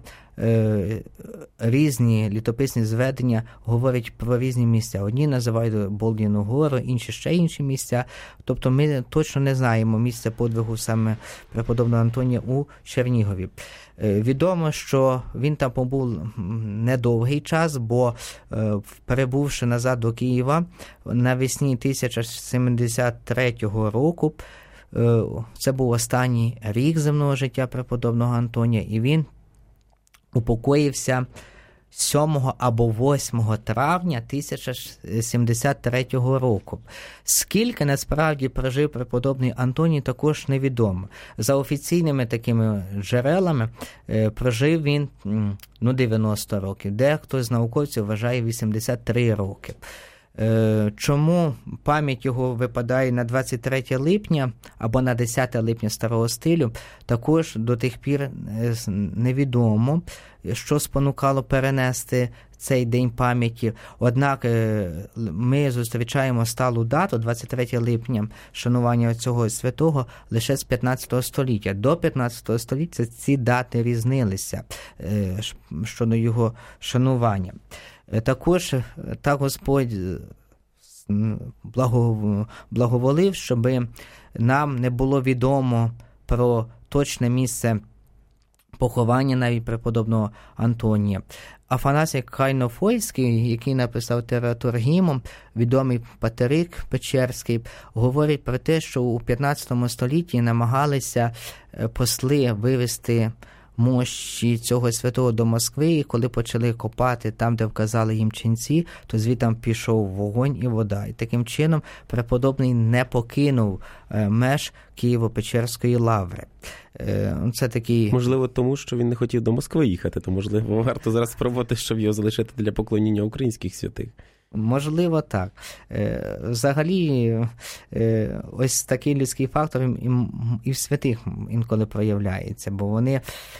різні літописні зведення говорять про різні місця. Одні називають Болдіну гору, інші ще інші місця. Тобто ми точно не знаємо місця подвигу саме преподобного Антонія у Чернігові. Відомо, що він там побув недовгий час, бо перебувши назад до Києва навесні 1073 року, це був останній рік земного життя преподобного Антонія, і він упокоївся 7 або 8 травня 1073 року. Скільки насправді прожив преподобний Антоній, також невідомо. За офіційними такими джерелами прожив він 90 років. Дехто з науковців вважає 83 роки. Чому пам'ять його випадає на 23 липня або на 10 липня старого стилю, також до тих пір невідомо, що спонукало перенести цей день пам'яті. Однак ми зустрічаємо сталу дату 23 липня шанування цього святого лише з 15 століття. До 15 століття ці дати різнилися щодо його шанування. Також так Господь благоволив, щоб нам не було відомо про точне місце поховання навіть преподобного Антонія. Афанасій Кайнофойський, який написав Тератургіму, відомий патерик Печерський, говорить про те, що у 15 столітті намагалися посли вивезти мощі цього святого до Москви, і коли почали копати там, де вказали їм ченці, то звідти пішов вогонь і вода. І таким чином преподобний не покинув меж Києво-Печерської лаври. Це такий... Можливо, тому, що він не хотів до Москви їхати, то, можливо, варто зараз спробувати, щоб його залишити для поклоніння українських святих. Можливо, так. Взагалі, ось такий людський фактор і в святих інколи проявляється, бо вони,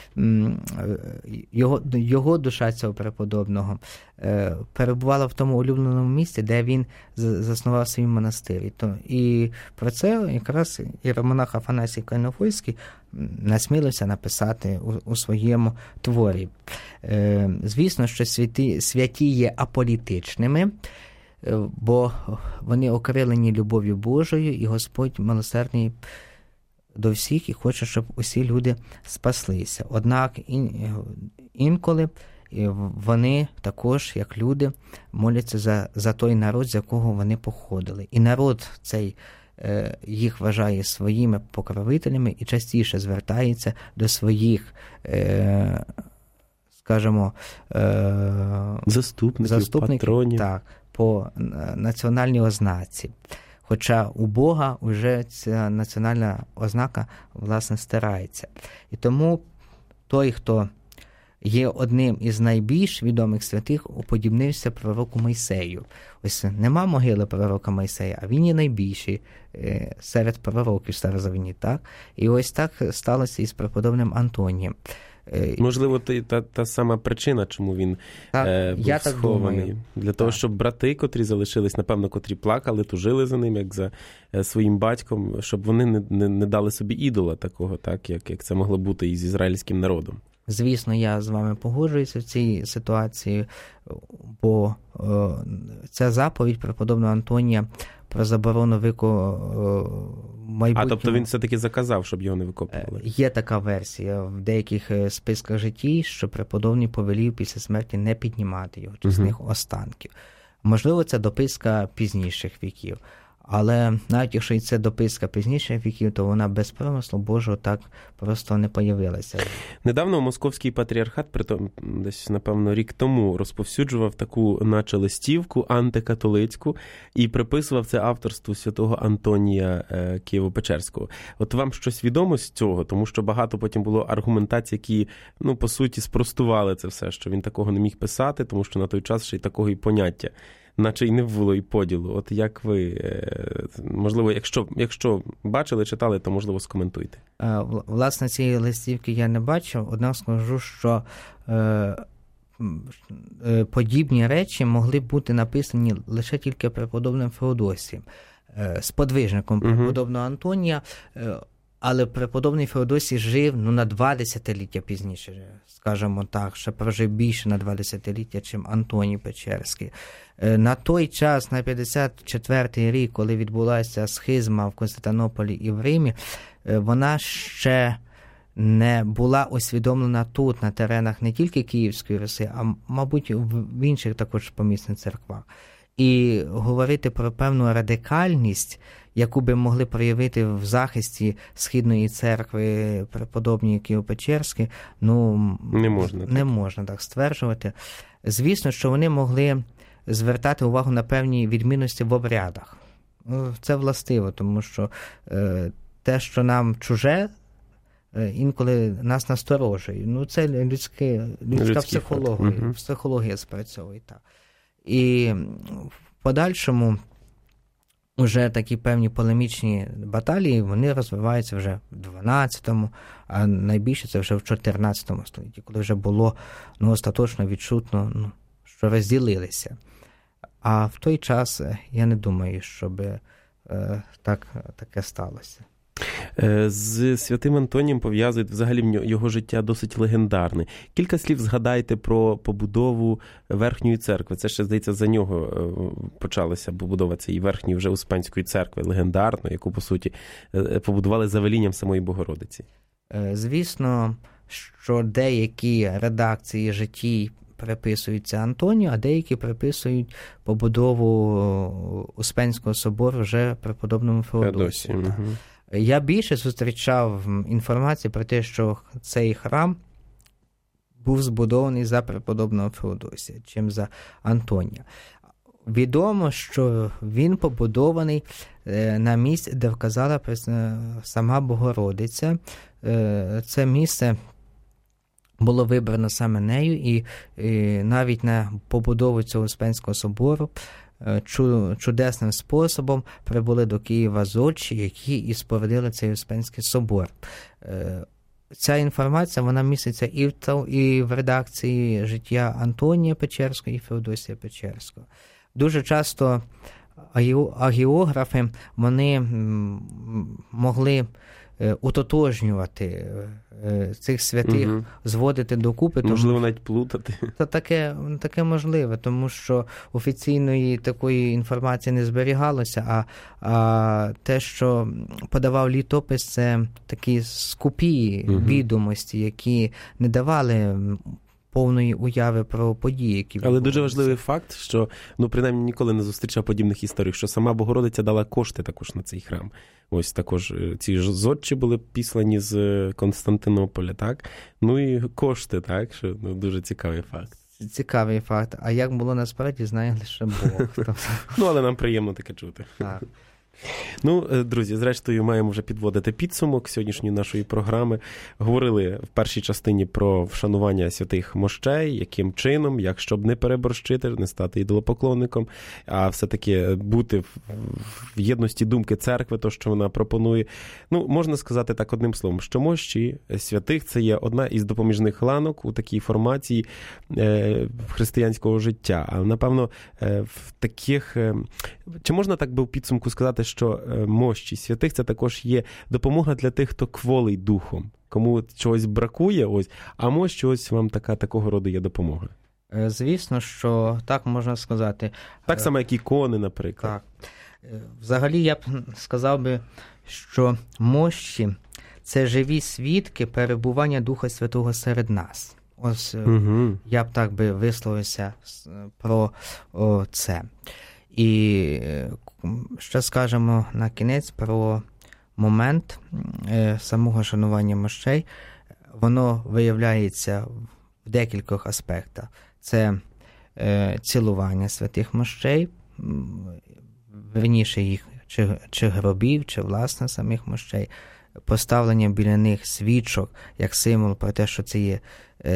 його душа цього преподобного перебувала в тому улюбленому місці, де він заснував свій монастир. І про це якраз іеромонах Афанасій Кайнофойський насмілився написати у своєму творі. Звісно, що святі є аполітичними. бо вони окрилені любов'ю Божою, і Господь милосердний до всіх і хоче, щоб усі люди спаслися. Однак інколи вони також, як люди, моляться за той народ, з якого вони походили. І народ цей їх вважає своїми покровителями і частіше звертається до своїх, скажімо, заступників, патронів. Так, по національній ознаці. Хоча у Бога вже ця національна ознака, власне, стирається. І тому той, хто є одним із найбільш відомих святих, уподібнився пророку Мойсею. Ось нема могили пророка Мойсея, а він є найбільший серед пророків старозавітніх, так? І ось так сталося і з преподобним Антонієм. Можливо, та сама причина, чому він був схований. Для того, щоб брати, котрі залишились, напевно, котрі плакали, тужили за ним, як за своїм батьком, щоб вони не дали собі ідола такого, так, як це могло бути і з ізраїльським народом. Звісно, я з вами погоджуюся в цій ситуації, бо ця заповідь преподобного Антонія про заборону майбутнього... тобто він все-таки заказав, щоб його не викопували? Є така версія в деяких списках житій, що преподобний повелів після смерті не піднімати його чесних останків. Можливо, це дописка пізніших віків. Але навіть якщо і це дописка пізніших віків, то вона без промислу Божого так просто не появилася. Недавно Московський патріархат, десь, напевно, рік тому, розповсюджував таку наче листівку антикатолицьку і приписував це авторству святого Антонія Києво-Печерського. От вам щось відомо з цього? Тому що багато потім було аргументацій, які, по суті, спростували це все, що він такого не міг писати, тому що на той час ще й такого і поняття наче й не було і поділу. От як ви, можливо, якщо бачили, читали, то, можливо, скоментуйте. Власне, цієї листівки я не бачив. Однак скажу, що подібні речі могли бути написані лише тільки преподобним Феодосієм, сподвижником преподобного Антонія, але преподобний Феодосій жив на 2 десятиліття пізніше, скажімо так, ще прожив більше на 2 десятиліття, чим Антоній Печерський. На той час, на 54-й рік, коли відбулася схизма в Константинополі і в Римі, вона ще не була усвідомлена тут, на теренах не тільки Київської Руси, а, мабуть, в інших також помісних церквах. І говорити про певну радикальність, яку би могли проявити в захисті Східної церкви преподобні Києво-Печерські, не можна так стверджувати. Звісно, що вони могли звертати увагу на певні відмінності в обрядах. Це властиво, тому що те, що нам чуже, інколи нас насторожує. Це людська психологія, психологія спрацьовує так. І в подальшому вже такі певні полемічні баталії, вони розвиваються вже в 12-му, а найбільше це вже в 14 столітті, коли вже було остаточно відчутно, що розділилися. А в той час я не думаю, щоб таке сталося. З святим Антонієм пов'язують взагалі його життя досить легендарне. Кілька слів згадайте про побудову Верхньої церкви. Це ще, здається, за нього почалася побудова цієї Верхньої вже Успенської церкви, легендарної, яку, по суті, побудували за велінням самої Богородиці. Звісно, що деякі редакції житій приписуються Антонію, а деякі приписують побудову Успенського собору вже преподобному Феодосію. Я більше зустрічав інформацію про те, що цей храм був збудований за преподобного Феодосія, чим за Антонія. Відомо, що він побудований на місці, де вказала сама Богородиця. Це місце було вибрано саме нею, і навіть на побудову цього Успенського собору чудесним способом прибули до Києва зодчі, які і спорудили цей Успенський собор. Ця інформація, вона міститься і в редакції життя Антонія Печерського і Феодосія Печерського. Дуже часто агіографи, вони могли утотожнювати цих святих, зводити докупи. Можливо, навіть плутати. Та таке можливе, тому що офіційної такої інформації не зберігалося, а те, що подавав літопис, це такі скупі відомості, які не давали повної уяви про події, які Але дуже важливий факт, що, принаймні, ніколи не зустрічав подібних історій, що сама Богородиця дала кошти також на цей храм. Ось також ці зодчі були післані з Константинополя, так? І кошти, так? Що дуже цікавий факт. Цікавий факт. А як було насправді, знає лише Бог. Але нам приємно таке чути. Так. Друзі, зрештою, маємо вже підводити підсумок сьогоднішньої нашої програми. Говорили в першій частині про вшанування святих мощей, яким чином, як щоб не переборщити, не стати ідолопоклонником, а все-таки бути в єдності думки церкви, то, що вона пропонує. Можна сказати так одним словом, що мощі святих – це є одна із допоміжних ланок у такій формації християнського життя. Але, напевно, в таких... Чи можна так би в підсумку сказати, що мощі святих – це також є допомога для тих, хто кволий духом, кому чогось бракує, а мощі вам такого роду є допомога? Звісно, що так можна сказати. Так само, як ікони, наприклад. Так. Взагалі, я б сказав би, що мощі – це живі свідки перебування Духа Святого серед нас. Я б так би висловився про це. І ще скажемо на кінець про момент самого шанування мощей. Воно виявляється в декількох аспектах. Це цілування святих мощей, верніше їх чи гробів, чи власне самих мощей, поставлення біля них свічок, як символ про те, що це є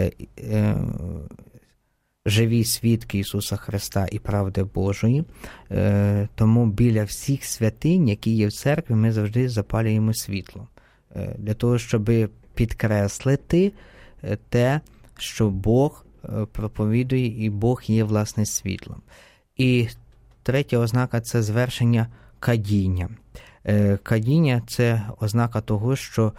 живі свідки Ісуса Христа і правди Божої. Тому біля всіх святинь, які є в церкві, ми завжди запалюємо світло. Для того, щоб підкреслити те, що Бог проповідує і Бог є, власне, світлом. І третя ознака – це звершення кадіння. Кадіння – це ознака того, що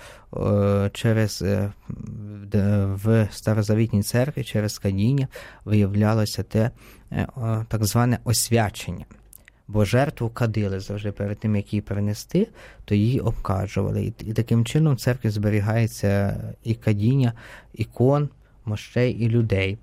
в Старозавітній церкві через кадіння виявлялося так зване освячення. Бо жертву кадили завжди перед тим, як її принести, то її обкаджували. І таким чином в церкві зберігається і кадіння ікон, мощей і людей,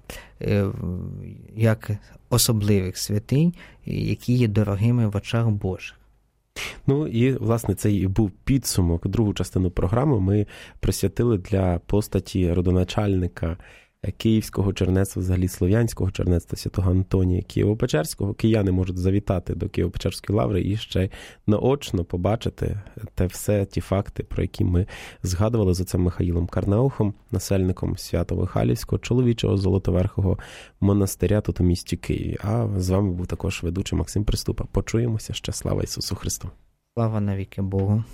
як особливих святинь, які є дорогими в очах Божих. І, власне, це і був підсумок. Другу частину програми ми присвятили для постаті родоначальника Київського чернецтва, взагалі Слов'янського чернецтва святого Антонія Києво-Печерського. Кияни можуть завітати до Києво-Печерської лаври і ще наочно побачити ті факти, про які ми згадували з отцем Михаїлом Карнаухом, насельником Свято-Михайлівського чоловічого Золотоверхого монастиря тут у місті Києві. А з вами був також ведучий Максим Приступа. Почуємося ще. Слава Ісусу Христу! Слава навіки Богу!